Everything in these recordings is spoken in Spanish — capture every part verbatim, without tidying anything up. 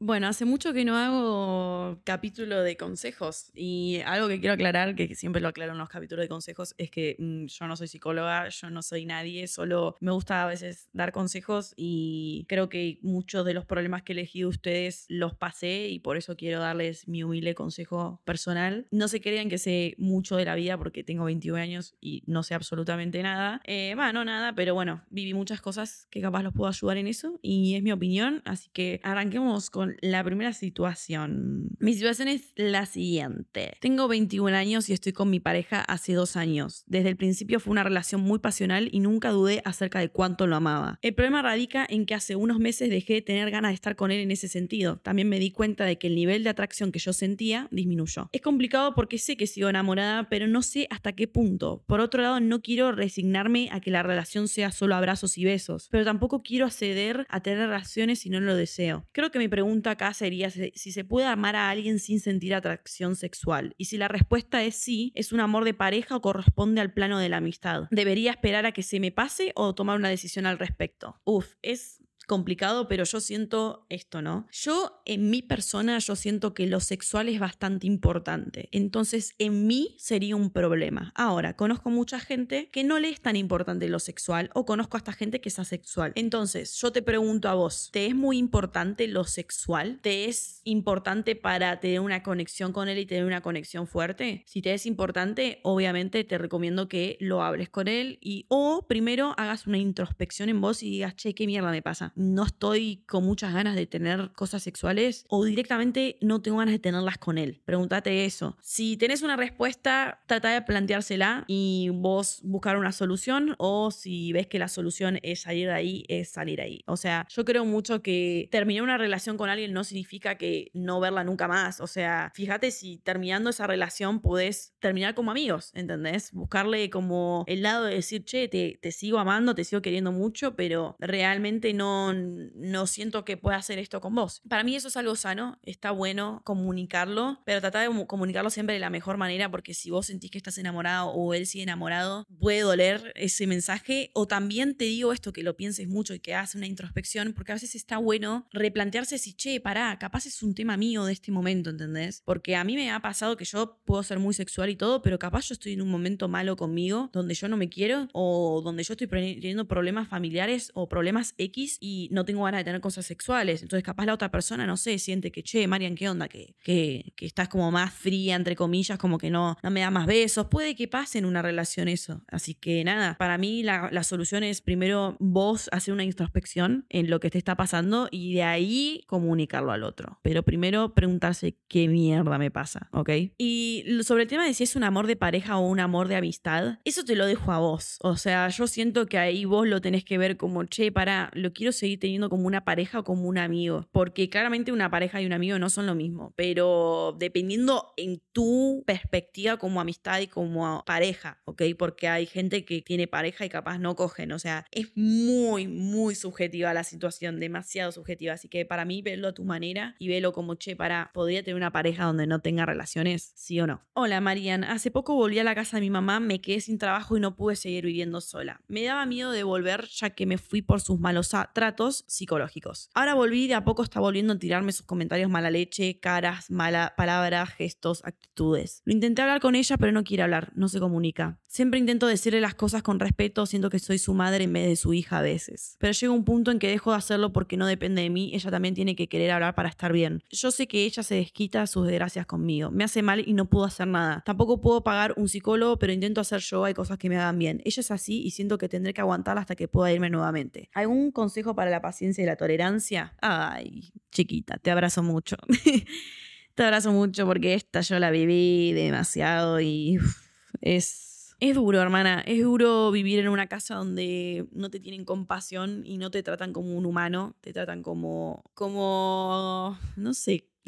Bueno, hace mucho que no hago capítulo de consejos y algo que quiero aclarar, que siempre lo aclaro en los capítulos de consejos, es que mm, yo no soy psicóloga, yo no soy nadie, solo me gusta a veces dar consejos y creo que muchos de los problemas que elegí de ustedes los pasé y por eso quiero darles mi humilde consejo personal. No se crean que sé mucho de la vida porque tengo veintiún años y no sé absolutamente nada. Eh, bueno, no nada, pero bueno, viví muchas cosas que capaz los puedo ayudar en eso y es mi opinión, así que arranquemos con la primera situación. Mi situación es la siguiente. Tengo veintiún años y estoy con mi pareja hace dos años. Desde el principio fue una relación muy pasional y nunca dudé acerca de cuánto lo amaba. El problema radica en que hace unos meses dejé de tener ganas de estar con él en ese sentido. También me di cuenta de que el nivel de atracción que yo sentía disminuyó. Es complicado porque sé que sigo enamorada, pero no sé hasta qué punto. Por otro lado, no quiero resignarme a que la relación sea solo abrazos y besos, pero tampoco quiero acceder a tener relaciones si no lo deseo. Creo que mi pregunta acá sería si se puede amar a alguien sin sentir atracción sexual. Y si la respuesta es sí, ¿es un amor de pareja o corresponde al plano de la amistad? ¿Debería esperar a que se me pase o tomar una decisión al respecto? Uf, es complicado, pero yo siento esto, ¿no? Yo, en mi persona, yo siento que lo sexual es bastante importante. Entonces, en mí sería un problema. Ahora, conozco mucha gente que no le es tan importante lo sexual o conozco hasta gente que es asexual. Entonces, yo te pregunto a vos, ¿te es muy importante lo sexual? ¿Te es importante para tener una conexión con él y tener una conexión fuerte? Si te es importante, obviamente te recomiendo que lo hables con él y o primero hagas una introspección en vos y digas, che, ¿qué mierda me pasa? No estoy con muchas ganas de tener cosas sexuales o directamente no tengo ganas de tenerlas con él. Pregúntate eso. Si tenés una respuesta, trata de planteársela y vos buscar una solución, o si ves que la solución es salir de ahí, es salir ahí. O sea, yo creo mucho que terminar una relación con alguien no significa que no verla nunca más. O sea, fíjate si terminando esa relación podés terminar como amigos, ¿entendés? Buscarle como el lado de decir, che, te, te sigo amando, te sigo queriendo mucho, pero realmente no no siento que pueda hacer esto con vos. Para mí eso es algo sano, está bueno comunicarlo, pero trata de comunicarlo siempre de la mejor manera, porque si vos sentís que estás enamorado o él sigue enamorado, puede doler ese mensaje. O también te digo esto, que lo pienses mucho y que hagas una introspección, porque a veces está bueno replantearse si, che, pará, capaz es un tema mío de este momento, ¿entendés? Porque a mí me ha pasado que yo puedo ser muy sexual y todo, pero capaz yo estoy en un momento malo conmigo, donde yo no me quiero, o donde yo estoy teniendo problemas familiares o problemas X y y no tengo ganas de tener cosas sexuales. Entonces capaz la otra persona, no sé, siente que, che, Marian, ¿qué onda? Que, que, que estás como más fría, entre comillas, como que no, no me da más besos. Puede que pase en una relación eso. Así que nada, para mí la, la solución es primero vos hacer una introspección en lo que te está pasando y de ahí comunicarlo al otro. Pero primero preguntarse qué mierda me pasa, ¿ok? Y sobre el tema de si es un amor de pareja o un amor de amistad, eso te lo dejo a vos. O sea, yo siento que ahí vos lo tenés que ver como, che, pará, lo quiero seguir teniendo como una pareja o como un amigo, porque claramente una pareja y un amigo no son lo mismo, pero dependiendo en tu perspectiva como amistad y como pareja, ¿ok? Porque hay gente que tiene pareja y capaz no cogen, o sea, es muy, muy subjetiva la situación, demasiado subjetiva, así que para mí verlo a tu manera y verlo como, che, para, ¿podría tener una pareja donde no tenga relaciones? ¿Sí o no? Hola, Marian, hace poco volví a la casa de mi mamá, me quedé sin trabajo y no pude seguir viviendo sola. Me daba miedo de volver ya que me fui por sus malos tratos psicológicos. Ahora volví y de a poco está volviendo a tirarme sus comentarios mala leche, caras, mala palabras, gestos, actitudes. Lo intenté hablar con ella, pero no quiere hablar, no se comunica. Siempre intento decirle las cosas con respeto, siento que soy su madre en vez de su hija a veces. Pero llega un punto en que dejo de hacerlo porque no depende de mí, ella también tiene que querer hablar para estar bien. Yo sé que ella se desquita sus desgracias conmigo. Me hace mal y no puedo hacer nada. Tampoco puedo pagar un psicólogo, pero intento hacer yo, hay cosas que me hagan bien. Ella es así y siento que tendré que aguantarla hasta que pueda irme nuevamente. ¿Algún consejo para la paciencia y la tolerancia? Ay, chiquita, te abrazo mucho. Te abrazo mucho porque esta yo la viví demasiado y uf, es... Es duro, hermana. Es duro vivir en una casa donde no te tienen compasión y no te tratan como un humano. Te tratan como... como... no sé,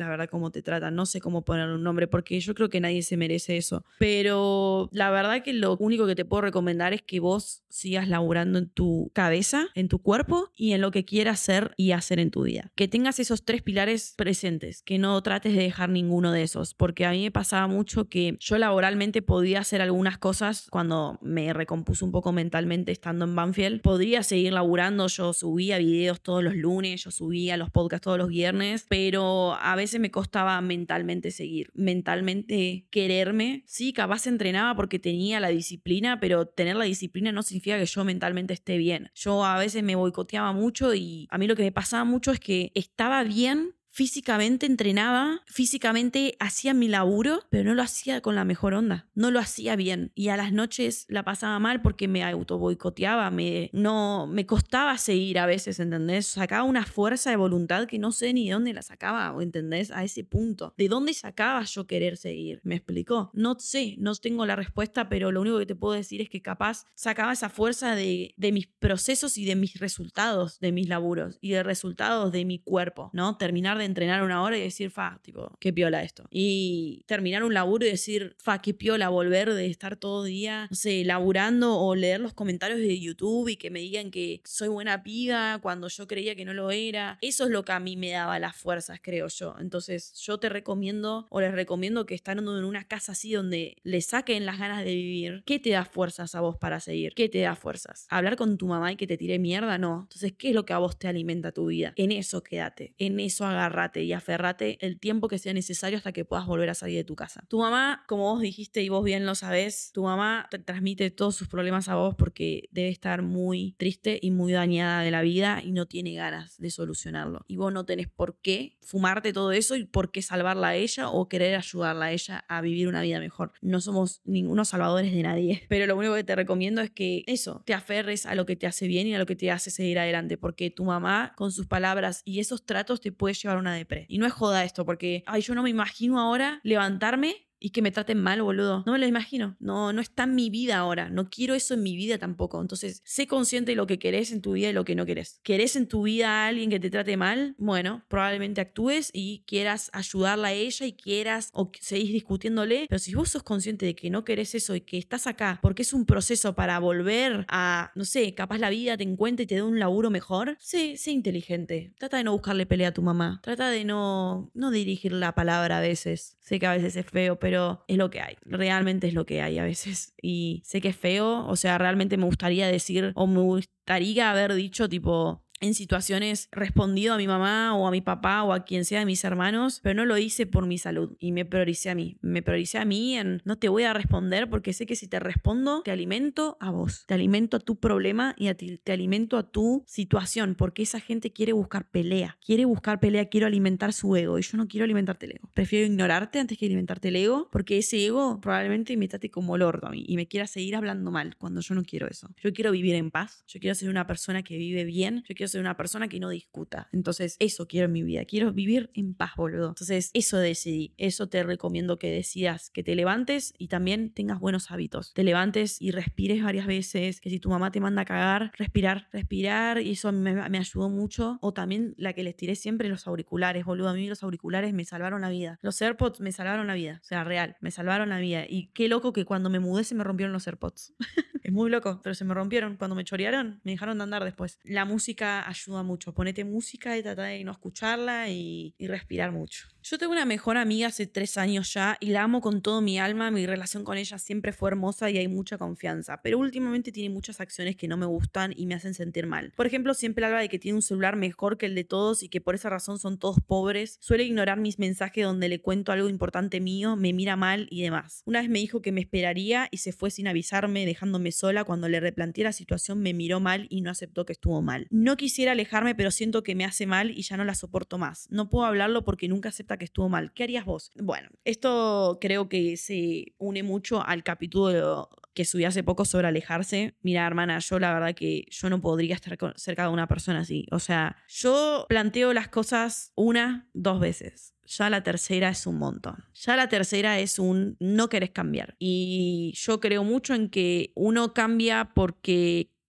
la verdad cómo te tratan, no sé cómo ponerle un nombre porque yo creo que nadie se merece eso, pero la verdad que lo único que te puedo recomendar es que vos sigas laburando en tu cabeza, en tu cuerpo y en lo que quieras ser y hacer en tu vida. Que tengas esos tres pilares presentes, que no trates de dejar ninguno de esos, porque a mí me pasaba mucho que yo laboralmente podía hacer algunas cosas cuando me recompuso un poco mentalmente estando en Banfield, podría seguir laburando, yo subía videos todos los lunes, yo subía los podcasts todos los viernes, pero a veces me costaba mentalmente seguir, mentalmente quererme. Sí, capaz entrenaba porque tenía la disciplina, pero tener la disciplina no significa que yo mentalmente esté bien. Yo a veces me boicoteaba mucho y a mí lo que me pasaba mucho es que estaba bien, físicamente entrenaba, físicamente hacía mi laburo, pero no lo hacía con la mejor onda, no lo hacía bien. Y a las noches la pasaba mal porque me auto boicoteaba, me, no, me costaba seguir a veces, ¿entendés? Sacaba una fuerza de voluntad que no sé ni de dónde la sacaba, ¿entendés? A ese punto. ¿De dónde sacaba yo querer seguir? ¿Me explicó? No sé, no tengo la respuesta, pero lo único que te puedo decir es que capaz sacaba esa fuerza de, de mis procesos y de mis resultados, de mis laburos y de resultados de mi cuerpo, ¿no? Terminar de entrenar una hora y decir, fa, tipo, qué piola esto. Y terminar un laburo y decir, fa, qué piola volver de estar todo el día, no sé, laburando o leer los comentarios de YouTube y que me digan que soy buena piba cuando yo creía que no lo era. Eso es lo que a mí me daba las fuerzas, creo yo. Entonces, yo te recomiendo o les recomiendo que estando en una casa así donde le saquen las ganas de vivir, ¿qué te da fuerzas a vos para seguir? ¿Qué te da fuerzas? ¿Hablar con tu mamá y que te tire mierda? No. Entonces, ¿qué es lo que a vos te alimenta tu vida? En eso quédate, en eso agarrate y aferrate el tiempo que sea necesario hasta que puedas volver a salir de tu casa. Tu mamá, como vos dijiste y vos bien lo sabés, tu mamá te transmite todos sus problemas a vos porque debe estar muy triste y muy dañada de la vida y no tiene ganas de solucionarlo. Y vos no tenés por qué fumarte todo eso y por qué salvarla a ella o querer ayudarla a ella a vivir una vida mejor. No somos ningunos salvadores de nadie, pero lo único que te recomiendo es que eso, te aferres a lo que te hace bien y a lo que te hace seguir adelante, porque tu mamá con sus palabras y esos tratos te puede llevar a una depre. Y no es joda esto, porque ay, yo no me imagino ahora levantarme y que me traten mal, boludo. No me lo imagino. No, no está en mi vida ahora. No quiero eso en mi vida tampoco. Entonces, sé consciente de lo que querés en tu vida y lo que no querés. ¿Querés en tu vida a alguien que te trate mal? Bueno, probablemente actúes y quieras ayudarla a ella y quieras o seguís discutiéndole. Pero si vos sos consciente de que no querés eso y que estás acá porque es un proceso para volver a, no sé, capaz la vida te encuentre y te dé un laburo mejor, sé, sé inteligente. Trata de no buscarle pelea a tu mamá. Trata de no, no dirigir la palabra a veces. Sé que a veces es feo, pero pero es lo que hay, realmente es lo que hay a veces y sé que es feo, o sea, realmente me gustaría decir o me gustaría haber dicho tipo en situaciones respondido a mi mamá o a mi papá o a quien sea de mis hermanos, pero no lo hice por mi salud y me prioricé a mí, me prioricé a mí en no te voy a responder porque sé que si te respondo te alimento a vos, te alimento a tu problema y a ti, te alimento a tu situación porque esa gente quiere buscar pelea, quiere buscar pelea, quiero alimentar su ego y yo no quiero alimentarte el ego, prefiero ignorarte antes que alimentarte el ego porque ese ego probablemente me trate como el orto a mí y me quiera seguir hablando mal cuando yo no quiero eso. Yo quiero vivir en paz, yo quiero ser una persona que vive bien, yo quiero ser una persona que no discuta. Entonces, eso quiero en mi vida. Quiero vivir en paz, boludo. Entonces, eso decidí. Eso te recomiendo que decidas, que te levantes y también tengas buenos hábitos. Te levantes y respires varias veces. Que si tu mamá te manda a cagar, respirar, respirar. Y eso me, me ayudó mucho. O también la que les tiré siempre, los auriculares, boludo. A mí los auriculares me salvaron la vida. Los AirPods me salvaron la vida. O sea, real. Me salvaron la vida. Y qué loco que cuando me mudé se me rompieron los AirPods. Es muy loco, pero se me rompieron. Cuando me chorearon, me dejaron de andar después. La música ayuda mucho. Ponete música y trata de no escucharla y, y respirar mucho. Yo tengo una mejor amiga hace tres años ya y la amo con todo mi alma. Mi relación con ella siempre fue hermosa y hay mucha confianza. Pero últimamente tiene muchas acciones que no me gustan y me hacen sentir mal. Por ejemplo, siempre habla de que tiene un celular mejor que el de todos y que por esa razón son todos pobres. Suele ignorar mis mensajes donde le cuento algo importante mío, me mira mal y demás. Una vez me dijo que me esperaría y se fue sin avisarme, dejándome sola. Cuando le replanteé la situación me miró mal y no aceptó que estuvo mal. No quisiera alejarme, pero siento que me hace mal y ya no la soporto más. No puedo hablarlo porque nunca acepta que estuvo mal. ¿Qué harías vos? Bueno, esto creo que se une mucho al capítulo que subí hace poco sobre alejarse. Mira, hermana, yo la verdad que yo no podría estar cerca de una persona así. O sea, yo planteo las cosas una, dos veces. Ya la tercera es un montón. Ya la tercera es un no querés cambiar. Y yo creo mucho en que uno cambia porque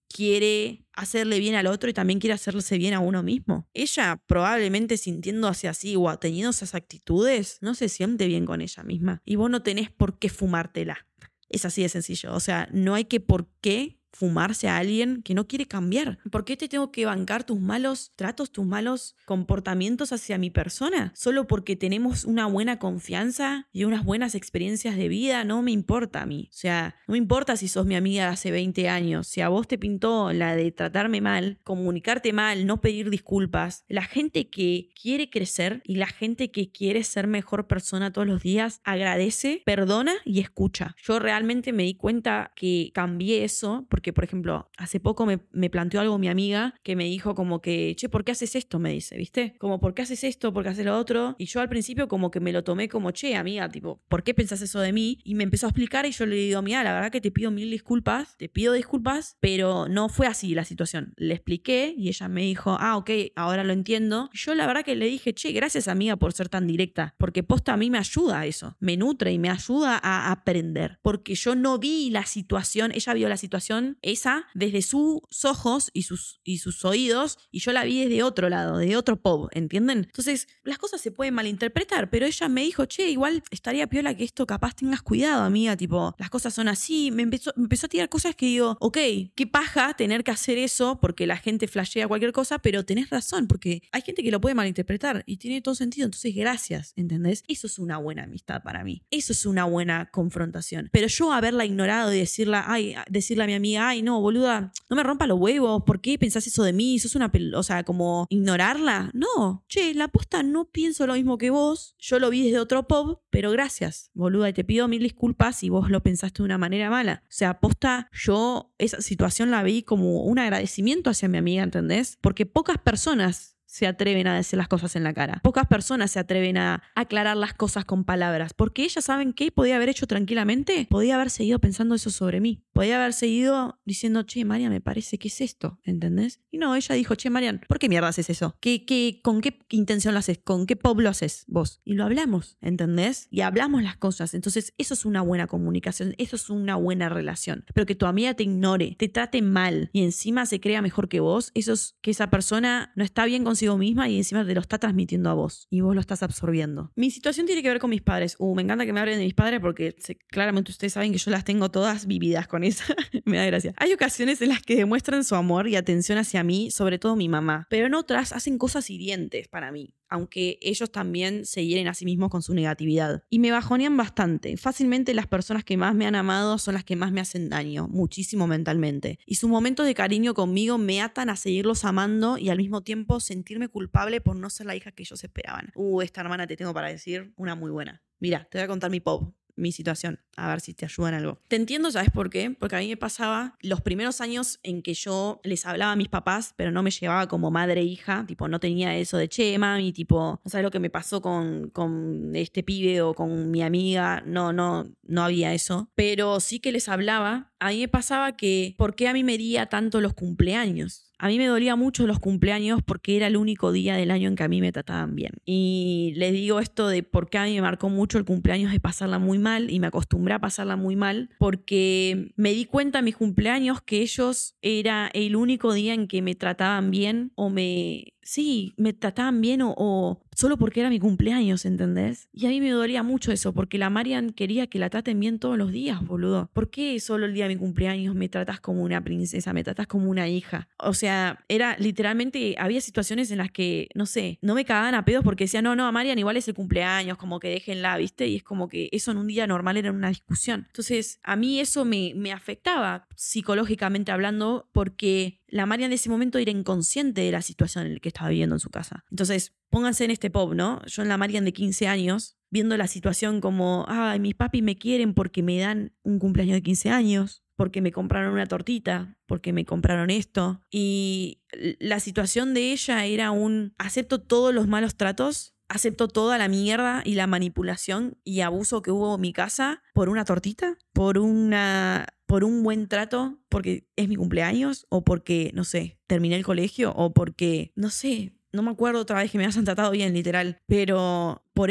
quiere hacerle bien al otro y también quiere hacerse bien a uno mismo. Ella probablemente sintiéndose así o teniendo esas actitudes, no se siente bien con ella misma. Y vos no tenés por qué fumártela. Es así de sencillo. O sea, no hay que por qué fumarse a alguien que no quiere cambiar. ¿Por qué te tengo que bancar tus malos tratos, tus malos comportamientos hacia mi persona? Solo porque tenemos una buena confianza y unas buenas experiencias de vida, no me importa a mí. O sea, no me importa si sos mi amiga de hace veinte años. Si a vos te pintó la de tratarme mal, comunicarte mal, no pedir disculpas, la gente que quiere crecer y la gente que quiere ser mejor persona todos los días agradece, perdona y escucha. Yo realmente me di cuenta que cambié eso porque, por ejemplo, hace poco me, me planteó algo mi amiga que me dijo como que, che, ¿por qué haces esto? Me dice, ¿viste? Como, ¿por qué haces esto? ¿Por qué haces lo otro? Y yo al principio como que me lo tomé como, che, amiga, tipo, ¿por qué pensás eso de mí? Y me empezó a explicar y yo le digo, mira, la verdad que te pido mil disculpas, te pido disculpas, pero no fue así la situación. Le expliqué y ella me dijo, ah, ok, ahora lo entiendo. Y yo la verdad que le dije, che, gracias amiga por ser tan directa, porque posta a mí me ayuda a eso, me nutre y me ayuda a aprender, porque yo no vi la situación, ella vio la situación esa desde sus ojos y sus, y sus oídos y yo la vi desde otro lado, de otro pop, ¿entienden? Entonces las cosas se pueden malinterpretar, pero ella me dijo, che, igual estaría piola que esto capaz tengas cuidado, amiga, tipo, las cosas son así, me empezó, me empezó a tirar cosas que digo, ok, qué paja tener que hacer eso porque la gente flashea cualquier cosa, pero tenés razón, porque hay gente que lo puede malinterpretar y tiene todo sentido, entonces gracias, ¿entendés? Eso es una buena amistad para mí, eso es una buena confrontación, pero yo haberla ignorado y decirla, ay, decirle a mi amiga, ay, no, boluda, no me rompa los huevos, ¿por qué pensás eso de mí? ¿Sos una pel-? O sea, como ignorarla. No, che, la posta no pienso lo mismo que vos, yo lo vi desde otro pop, pero gracias, boluda, y te pido mil disculpas si vos lo pensaste de una manera mala. O sea, posta, yo esa situación la vi como un agradecimiento hacia mi amiga, ¿entendés? Porque pocas personas se atreven a decir las cosas en la cara. Pocas personas se atreven a aclarar las cosas con palabras, porque ellas saben qué podía haber hecho tranquilamente. Podía haber seguido pensando eso sobre mí. Podía haber seguido diciendo, che, Marian, me parece que es esto, ¿entendés? Y no, ella dijo, che, Marian, ¿por qué mierda haces eso? ¿Qué, qué, ¿Con qué intención lo haces? ¿Con qué pop lo haces vos? Y lo hablamos, ¿entendés? Y hablamos las cosas. Entonces, eso es una buena comunicación, eso es una buena relación. Pero que tu amiga te ignore, te trate mal y encima se crea mejor que vos, eso es que esa persona no está bien consigo misma y encima te lo está transmitiendo a vos y vos lo estás absorbiendo. Mi situación tiene que ver con mis padres. Uh, me encanta que me hablen de mis padres porque se, claramente ustedes saben que yo las tengo todas vividas con esa. Me da gracia. Hay ocasiones en las que demuestran su amor y atención hacia mí, sobre todo mi mamá, pero en otras hacen cosas hirientes para mí, aunque ellos también se hieren a sí mismos con su negatividad. Y me bajonean bastante. Fácilmente las personas que más me han amado son las que más me hacen daño, muchísimo mentalmente. Y sus momentos de cariño conmigo me atan a seguirlos amando y al mismo tiempo sentirme culpable por no ser la hija que ellos esperaban. Uh, esta hermana te tengo para decir una muy buena. Mira, te voy a contar mi pop. Mi situación, a ver si te ayuda en algo. Te entiendo, ¿sabes por qué? Porque a mí me pasaba los primeros años en que yo les hablaba a mis papás, pero no me llevaba como madre e hija, tipo, no tenía eso de che, mami, tipo, no sabes lo que me pasó con, con este pibe o con mi amiga, no, no, no había eso, pero sí que les hablaba. A mí me pasaba que, ¿por qué a mí me hería tanto los cumpleaños? A mí me dolía mucho los cumpleaños porque era el único día del año en que a mí me trataban bien. Y les digo esto de por qué a mí me marcó mucho el cumpleaños de pasarla muy mal y me acostumbré a pasarla muy mal porque me di cuenta en mis cumpleaños que ellos era el único día en que me trataban bien o me... Sí, me trataban bien o, o solo porque era mi cumpleaños, ¿entendés? Y a mí me dolía mucho eso, porque la Marian quería que la traten bien todos los días, boludo. ¿Por qué solo el día de mi cumpleaños me tratas como una princesa, me tratas como una hija? O sea, era literalmente, había situaciones en las que, no sé, no me cagaban a pedos porque decían, no, no, a Marian igual es el cumpleaños, como que déjenla, ¿viste? Y es como que eso en un día normal era una discusión. Entonces, a mí eso me, me afectaba psicológicamente hablando porque la Marian de ese momento era inconsciente de la situación en la que estaba viviendo en su casa. Entonces, pónganse en este pop, ¿no? Yo en la Marian de quince años, viendo la situación como, ay, mis papis me quieren porque me dan un cumpleaños de quince años, porque me compraron una tortita, porque me compraron esto. Y la situación de ella era un, acepto todos los malos tratos, acepto toda la mierda y la manipulación y abuso que hubo en mi casa por una tortita, por una... por un buen trato, porque es mi cumpleaños, o porque, no sé, terminé el colegio, o porque, no sé, no me acuerdo otra vez que me hayan tratado bien, literal. Pero por eso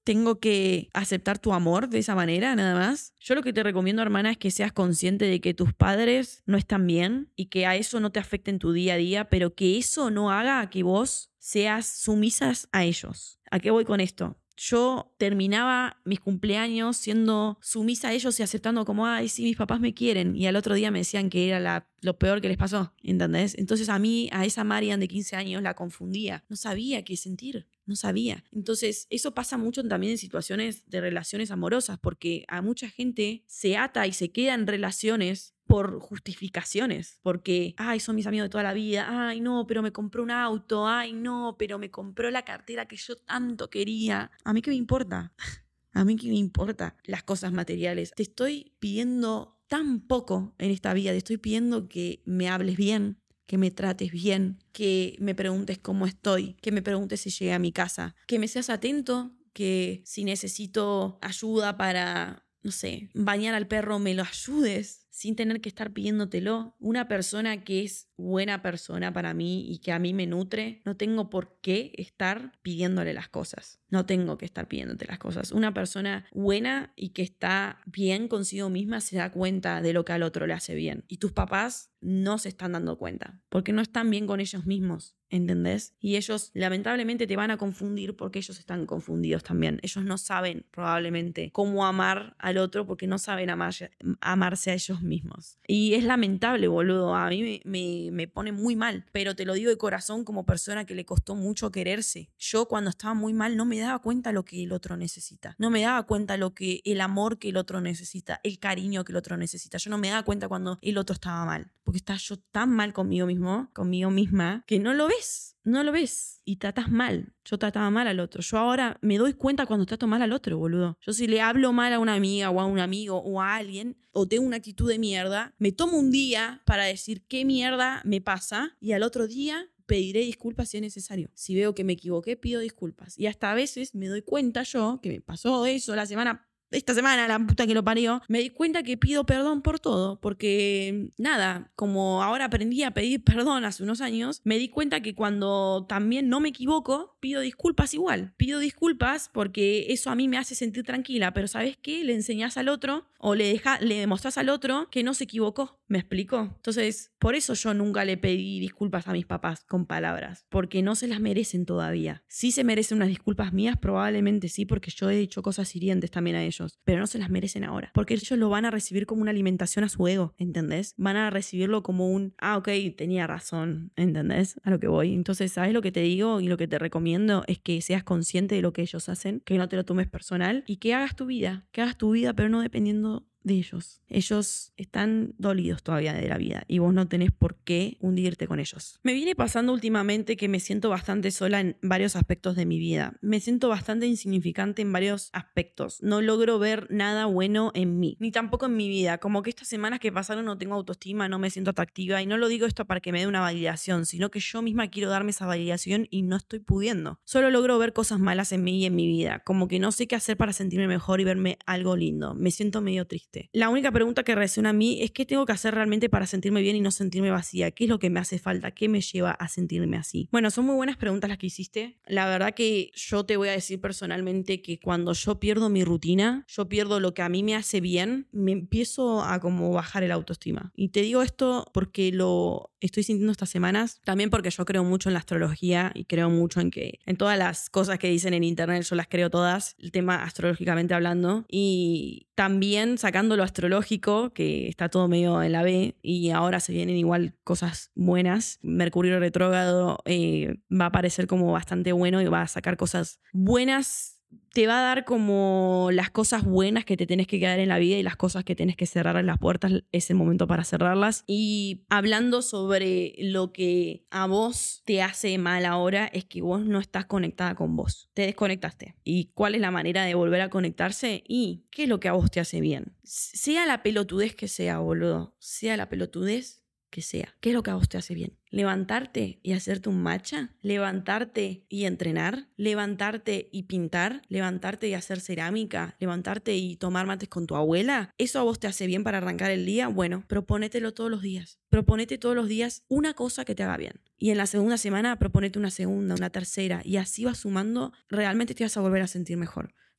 tengo que aceptar tu amor de esa manera, nada más. Yo lo que te recomiendo, hermana, es que seas consciente de que tus padres no están bien y que a eso no te afecte en tu día a día, pero que eso no haga que vos seas sumisas a ellos. ¿A qué voy con esto? Yo terminaba mis cumpleaños siendo sumisa a ellos y aceptando como, ay, sí, mis papás me quieren. Y al otro día me decían que era la, lo peor que les pasó, ¿entendés? Entonces a mí, a esa Marian de quince años, la confundía. No sabía qué sentir, no sabía. Entonces eso pasa mucho también en situaciones de relaciones amorosas, porque a mucha gente se ata y se queda en relaciones por justificaciones, porque, ay, son mis amigos de toda la vida, ay, no, pero me compró un auto, ay, no, pero me compró la cartera que yo tanto quería. ¿A mí qué me importa? ¿A mí qué me importa las cosas materiales? Te estoy pidiendo tan poco en esta vida, te estoy pidiendo que me hables bien, que me trates bien, que me preguntes cómo estoy, que me preguntes si llegué a mi casa, que me seas atento, que si necesito ayuda para, no sé, bañar al perro, me lo ayudes sin tener que estar pidiéndotelo. Una persona que es buena persona para mí y que a mí me nutre, no tengo por qué estar pidiéndole las cosas. No tengo que estar pidiéndote las cosas. Una persona buena y que está bien consigo misma se da cuenta de lo que al otro le hace bien. Y tus papás no se están dando cuenta porque no están bien con ellos mismos, ¿entendés? Y ellos lamentablemente te van a confundir porque ellos están confundidos también. Ellos no saben probablemente cómo amar al otro porque no saben amar, amarse a ellos mismos. Y es lamentable, boludo. A mí me, me, me pone muy mal, pero te lo digo de corazón como persona que le costó mucho quererse. Yo cuando estaba muy mal no me daba cuenta lo que el otro necesita. No me daba cuenta lo que el amor que el otro necesita, el cariño que el otro necesita. Yo no me daba cuenta cuando el otro estaba mal, porque estaba yo tan mal conmigo mismo, conmigo misma, que no lo ves. No lo ves y tratas mal. Yo trataba mal al otro. Yo ahora me doy cuenta cuando trato mal al otro, boludo. Yo si le hablo mal a una amiga o a un amigo o a alguien o tengo una actitud de mierda, me tomo un día para decir qué mierda me pasa y al otro día pediré disculpas si es necesario. Si veo que me equivoqué, pido disculpas. Y hasta a veces me doy cuenta yo, que me pasó eso la semana Esta semana, la puta que lo parió, me di cuenta que pido perdón por todo, porque nada, como ahora aprendí a pedir perdón hace unos años, me di cuenta que cuando también no me equivoco, pido disculpas igual. Pido disculpas porque eso a mí me hace sentir tranquila, pero ¿sabes qué? Le enseñás al otro o le, deja, le demostrás al otro que no se equivocó. ¿Me explico? Entonces, por eso yo nunca le pedí disculpas a mis papás con palabras, porque no se las merecen todavía. Sí se merecen unas disculpas mías, probablemente sí, porque yo he dicho cosas hirientes también a ellos, pero no se las merecen ahora, porque ellos lo van a recibir como una alimentación a su ego, ¿entendés? Van a recibirlo como un, ah, ok, tenía razón, ¿entendés? A lo que voy. Entonces, ¿sabes lo que te digo y lo que te recomiendo? Es que seas consciente de lo que ellos hacen, que no te lo tomes personal y que hagas tu vida, que hagas tu vida, pero no dependiendo de ellos. Ellos están dolidos todavía de la vida y vos no tenés por qué hundirte con ellos. Me viene pasando últimamente que me siento bastante sola en varios aspectos de mi vida. Me siento bastante insignificante en varios aspectos. No logro ver nada bueno en mí, ni tampoco en mi vida. Como que estas semanas que pasaron no tengo autoestima, no me siento atractiva y no lo digo esto para que me dé una validación, sino que yo misma quiero darme esa validación y no estoy pudiendo. Solo logro ver cosas malas en mí y en mi vida. Como que no sé qué hacer para sentirme mejor y verme algo lindo. Me siento medio triste. La única pregunta que resuena a mí es qué tengo que hacer realmente para sentirme bien y no sentirme vacía. ¿Qué es lo que me hace falta? ¿Qué me lleva a sentirme así? Bueno, son muy buenas preguntas las que hiciste. La verdad que yo te voy a decir personalmente que cuando yo pierdo mi rutina, yo pierdo lo que a mí me hace bien, me empiezo a como bajar el autoestima. Y te digo esto porque lo estoy sintiendo estas semanas, también porque yo creo mucho en la astrología y creo mucho en que en todas las cosas que dicen en internet yo las creo todas, el tema astrológicamente hablando, y también sacando lo astrológico, que está todo medio en la B y ahora se vienen igual cosas buenas. Mercurio retrógrado eh, va a parecer como bastante bueno y va a sacar cosas buenas. Te va a dar como las cosas buenas que te tenés que quedar en la vida y las cosas que tenés que cerrar en las puertas, es el momento para cerrarlas. Y hablando sobre lo que a vos te hace mal ahora, es que vos no estás conectada con vos. Te desconectaste. ¿Y cuál es la manera de volver a conectarse? ¿Y qué es lo que a vos te hace bien? Sea la pelotudez que sea, boludo. Sea la pelotudez que sea. ¿Qué es lo que a vos te hace bien? ¿Levantarte y hacerte un matcha? ¿Levantarte y entrenar? ¿Levantarte y pintar? ¿Levantarte y hacer cerámica? ¿Levantarte y tomar mates con tu abuela? ¿Eso a vos te hace bien para arrancar el día? Bueno, proponetelo todos los días. Proponete todos los días una cosa que te haga bien. Y en la segunda semana proponete una segunda, una tercera. Y así vas sumando, realmente te vas a volver a sentir mejor.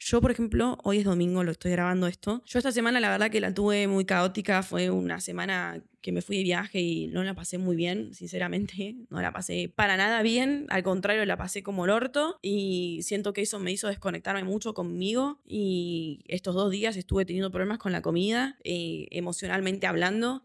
Yo, por ejemplo, hoy es domingo, lo estoy grabando esto. Yo esta semana la verdad que la tuve muy caótica, fue una semana que me fui de viaje y no la pasé muy bien, sinceramente. No la pasé para nada bien, al contrario, la pasé como el orto y siento que eso me hizo desconectarme mucho conmigo y estos dos días estuve teniendo problemas con la comida, eh, emocionalmente hablando,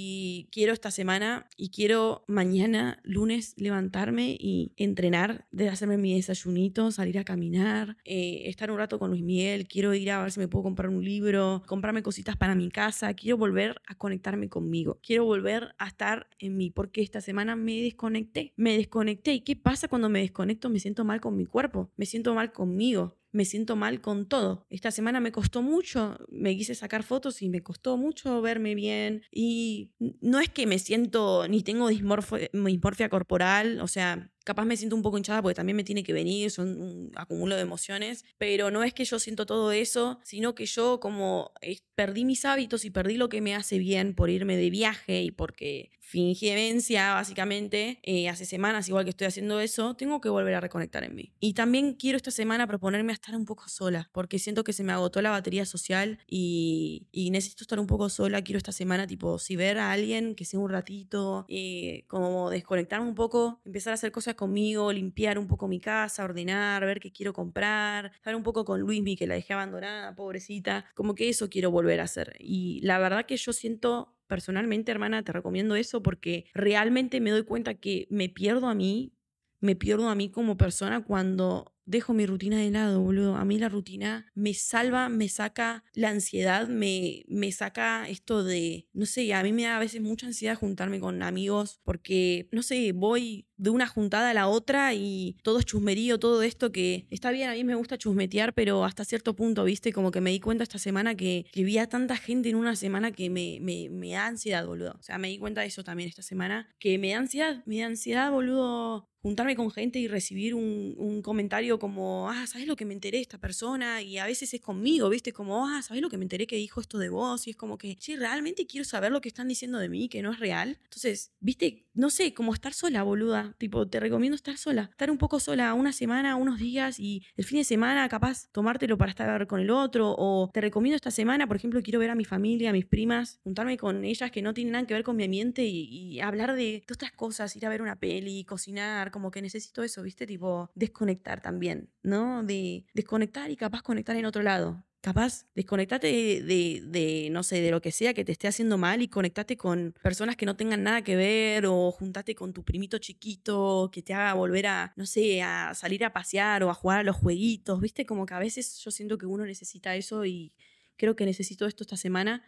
y quiero esta semana y quiero mañana, lunes, levantarme y entrenar, de hacerme mi desayunito, salir a caminar, eh, estar un rato con Luis Miguel, quiero ir a ver si me puedo comprar un libro, comprarme cositas para mi casa, quiero volver a conectarme conmigo. Quiero volver a estar en mí, porque esta semana me desconecté. Me desconecté. ¿Y qué pasa cuando me desconecto? Me siento mal con mi cuerpo, me siento mal conmigo, me siento mal con todo. Esta semana me costó mucho, me quise sacar fotos y me costó mucho verme bien. Y no es que me siento, ni tengo dismorfia, dismorfia corporal, o sea, capaz me siento un poco hinchada porque también me tiene que venir, son un acumulo de emociones, pero no es que yo siento todo eso, sino que yo como perdí mis hábitos y perdí lo que me hace bien por irme de viaje y porque fingí demencia, básicamente, eh, hace semanas igual que estoy haciendo eso, tengo que volver a reconectar en mí. Y también quiero esta semana proponerme a estar un poco sola, porque siento que se me agotó la batería social y, y necesito estar un poco sola. Quiero esta semana, tipo, si ver a alguien que sea un ratito, eh, como desconectarme un poco, empezar a hacer cosas conmigo, limpiar un poco mi casa, ordenar, ver qué quiero comprar, estar un poco con Luismi, que la dejé abandonada, pobrecita, como que eso quiero volver a hacer. Y la verdad que yo siento, personalmente, hermana, te recomiendo eso porque realmente me doy cuenta que me pierdo a mí, me pierdo a mí como persona cuando dejo mi rutina de lado, boludo. A mí la rutina me salva, me saca la ansiedad, me, me saca esto de, no sé, a mí me da a veces mucha ansiedad juntarme con amigos porque, no sé, voy de una juntada a la otra y todo es chusmerío, todo esto que está bien, a mí me gusta chusmetear, pero hasta cierto punto, ¿viste? Como que me di cuenta esta semana que, que vi a tanta gente en una semana que me, me, me da ansiedad, boludo. O sea, me di cuenta de eso también esta semana, que me da ansiedad, me da ansiedad, boludo, juntarme con gente y recibir un, un comentario como, ah, ¿sabes lo que me enteré de esta persona? Y a veces es conmigo, ¿viste? Como, ah, ¿sabes lo que me enteré que dijo esto de vos? Y es como que, sí, realmente quiero saber lo que están diciendo de mí, que no es real. Entonces, ¿viste? No sé, como estar sola, boluda. Tipo, te recomiendo estar sola. Estar un poco sola una semana, unos días, y el fin de semana capaz tomártelo para estar con el otro. O te recomiendo esta semana, por ejemplo, quiero ver a mi familia, a mis primas, juntarme con ellas que no tienen nada que ver con mi ambiente y, y hablar de, de otras cosas, ir a ver una peli, cocinar, como que necesito eso, ¿viste? Tipo, desconectar también, ¿no? De desconectar y capaz conectar en otro lado. Capaz, desconectate de, de, de, no sé, de lo que sea que te esté haciendo mal y conectate con personas que no tengan nada que ver, o juntate con tu primito chiquito que te haga volver a, no sé, a salir a pasear o a jugar a los jueguitos, ¿viste? Como que a veces yo siento que uno necesita eso y creo que necesito esto esta semana,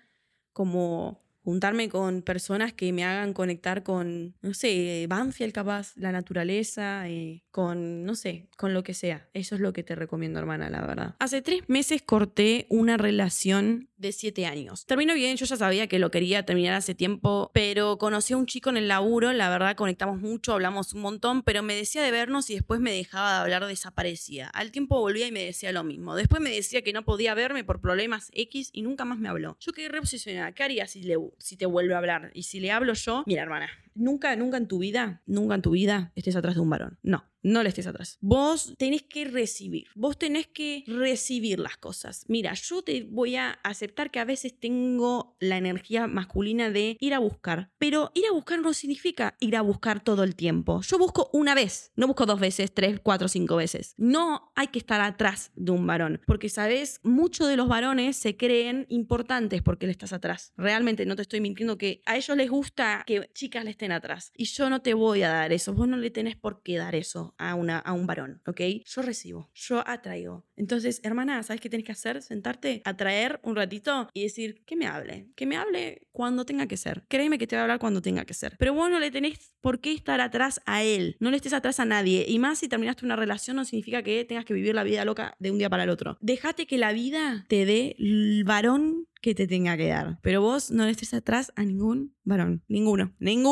como juntarme con personas que me hagan conectar con, no sé, Banfield capaz, la naturaleza, eh, con, no sé, con lo que sea. Eso es lo que te recomiendo, hermana, la verdad. Hace tres meses corté una relación de siete años. Terminó bien, yo ya sabía que lo quería terminar hace tiempo, pero conocí a un chico en el laburo, la verdad conectamos mucho, hablamos un montón, pero me decía de vernos y después me dejaba de hablar, desaparecía. Al tiempo volvía y me decía lo mismo. Después me decía que no podía verme por problemas X y nunca más me habló. Yo quedé re obsesionada. ¿Qué haría si le si te vuelve a hablar? Y si le hablo yo, mira, hermana, nunca, nunca en tu vida, nunca en tu vida estés atrás de un varón. No, no le estés atrás. Vos tenés que recibir, vos tenés que recibir las cosas. Mira, yo te voy a aceptar que a veces tengo la energía masculina de ir a buscar, pero ir a buscar no significa ir a buscar todo el tiempo. Yo busco una vez, no busco dos veces, tres, cuatro, cinco veces. No hay que estar atrás de un varón, porque, ¿sabes? Muchos de los varones se creen importantes porque le estás atrás. Realmente no te estoy mintiendo, que a ellos les gusta que chicas le estén atrás. Y yo no te voy a dar eso. Vos no le tenés por qué dar eso a, una, a un varón, ¿ok? Yo recibo, yo atraigo. Entonces, hermana, ¿sabes qué tenés que hacer? Sentarte, atraer un ratito y decir, que me hable. Que me hable cuando tenga que ser. Créeme que te va a hablar cuando tenga que ser. Pero vos no le tenés por qué estar atrás a él. No le estés atrás a nadie. Y más si terminaste una relación, no significa que tengas que vivir la vida loca de un día para el otro. Déjate que la vida te dé el varón que te tenga que dar. Pero vos no le estés atrás a ningún varón. Ninguno. Ninguno.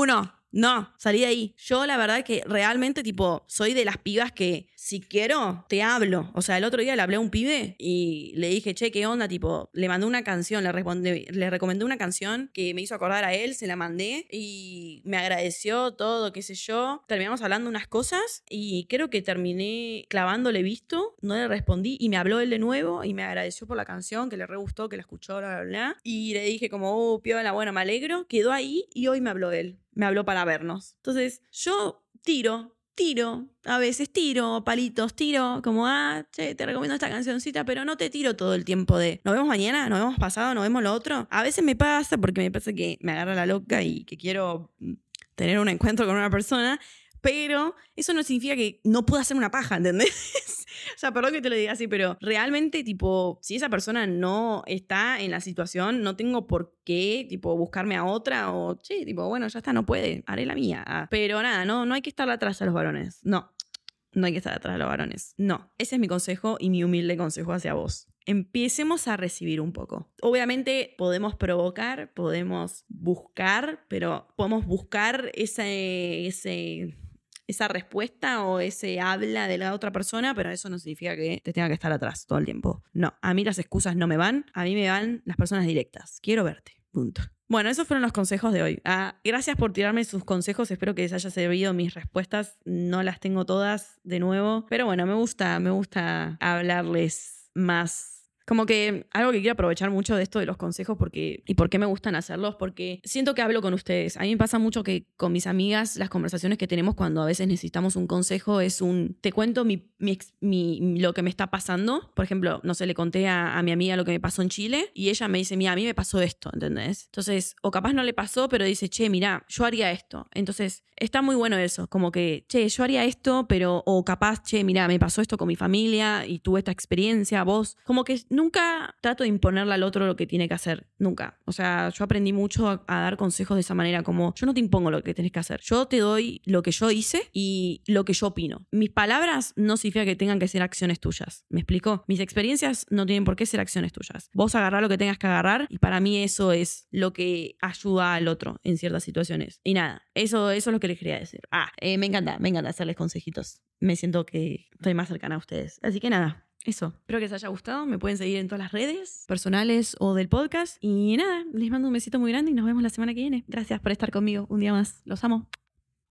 no, salí de ahí. Yo la verdad que realmente tipo soy de las pibas que si quiero te hablo. O sea, el otro día le hablé a un pibe y le dije, che, ¿qué onda? Tipo, le mandé una canción, le, respondí, le recomendé una canción que me hizo acordar a él, se la mandé y me agradeció todo, qué sé yo. Terminamos hablando unas cosas y creo que terminé clavándole visto, no le respondí y me habló él de nuevo y me agradeció por la canción, que le re gustó, que la escuchó, bla, bla, bla. Y le dije como, oh, piola, bueno, me alegro. Quedó ahí y hoy me habló él. Me habló para vernos. Entonces, yo tiro, tiro, a veces tiro palitos, tiro como, ah, che, te recomiendo esta cancioncita, pero no te tiro todo el tiempo de, nos vemos mañana, nos vemos pasado, nos vemos lo otro. A veces me pasa porque me pasa que me agarra la loca y que quiero tener un encuentro con una persona, pero eso no significa que no pueda hacer una paja, ¿entendés? O sea, perdón que te lo diga así, pero realmente, tipo, si esa persona no está en la situación, no tengo por qué, tipo, buscarme a otra o, che, tipo, bueno, ya está, no puede, haré la mía. Ah, pero nada, no, no hay que estar atrás a los varones. No, no hay que estar atrás a los varones. No, ese es mi consejo y mi humilde consejo hacia vos. Empecemos a recibir un poco. Obviamente podemos provocar, podemos buscar, pero podemos buscar ese... ese esa respuesta o ese habla de la otra persona, pero eso no significa que te tenga que estar atrás todo el tiempo. No, a mí las excusas no me van, a mí me van las personas directas. Quiero verte, punto. Bueno, esos fueron los consejos de hoy. Ah, gracias por tirarme sus consejos, espero que les haya servido mis respuestas. No las tengo todas de nuevo, pero bueno, me gusta, me gusta hablarles más. Como que algo que quiero aprovechar mucho de esto de los consejos porque, y por qué me gustan hacerlos, porque siento que hablo con ustedes. A mí me pasa mucho que con mis amigas las conversaciones que tenemos cuando a veces necesitamos un consejo es un, te cuento mi, mi, mi, lo que me está pasando. Por ejemplo, no sé, le conté a, a mi amiga lo que me pasó en Chile y ella me dice, mira, a mí me pasó esto, ¿entendés? Entonces, o capaz no le pasó, pero dice, che, mira, yo haría esto. Entonces, está muy bueno eso, como que, che, yo haría esto, pero, o capaz, che, mira, me pasó esto con mi familia y tuve esta experiencia, vos, como que nunca trato de imponerle al otro lo que tiene que hacer, nunca. O sea, yo aprendí mucho a, a dar consejos de esa manera, como yo no te impongo lo que tenés que hacer, yo te doy lo que yo hice y lo que yo opino. Mis palabras no significa que tengan que ser acciones tuyas, ¿me explico? Mis experiencias no tienen por qué ser acciones tuyas. Vos agarrá lo que tengas que agarrar y para mí eso es lo que ayuda al otro en ciertas situaciones. Y nada, eso, eso es lo que les quería decir. Ah, eh, me encanta, me encanta hacerles consejitos. Me siento que estoy más cercana a ustedes. Así que nada, eso. Espero que les haya gustado. Me pueden seguir en todas las redes personales o del podcast. Y nada, les mando un besito muy grande y nos vemos la semana que viene. Gracias por estar conmigo un día más. Los amo.